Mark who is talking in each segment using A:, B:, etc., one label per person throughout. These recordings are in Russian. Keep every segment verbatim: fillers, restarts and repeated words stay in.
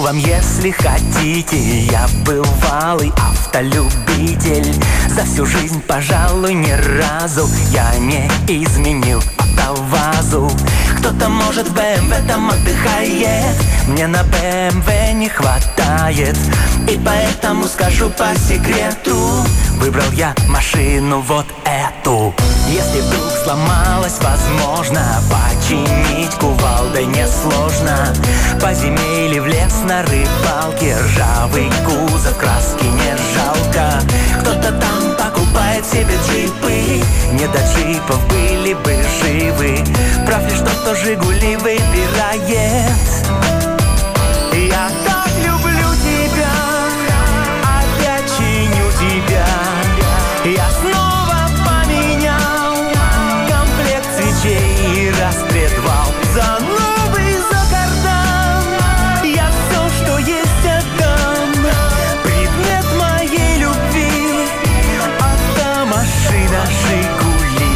A: вам, если хотите. Я бывалый автолюбитель. За всю жизнь, пожалуй, ни разу я не изменил автовазу. Кто-то, может, в бэ эм вэ там отдыхает, мне на бэ эм вэ не хватает. И поэтому скажу по секрету, выбрал я машину вот эту. Если вдруг сломалась, возможно, починить кувалдой несложно. По зиме или в лес на рыбалке, ржавый кузов, краски не жалко. Кто-то там покупает себе джипы, не до джипов были бы живы. Прав лишь тот, кто Жигули выбирает. Я так люблю тебя, опять чиню тебя. Я снова поменял комплект свечей и расцветвал за новый, за кардан. Я все, что есть, отдам. Предмет моей любви — автомашина Жигули.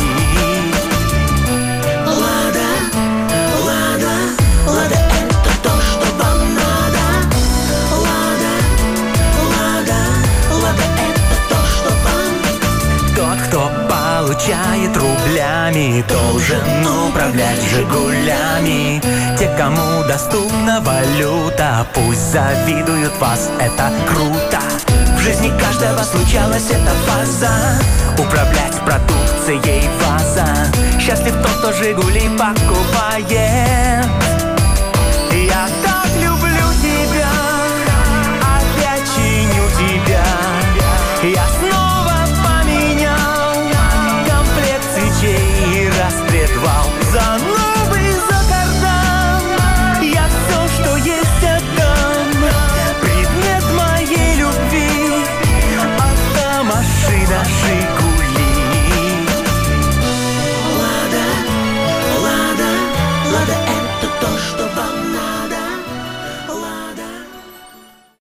A: Лада, Лада, Лада, это то, что вам надо. Лада, Лада, Лада, это то, что вам. Тот, кто получает рублями, должен управлять Жигулями. Те, кому доступна валюта, пусть завидуют вас, это круто. В жизни каждого случалась эта фаза, управлять продукцией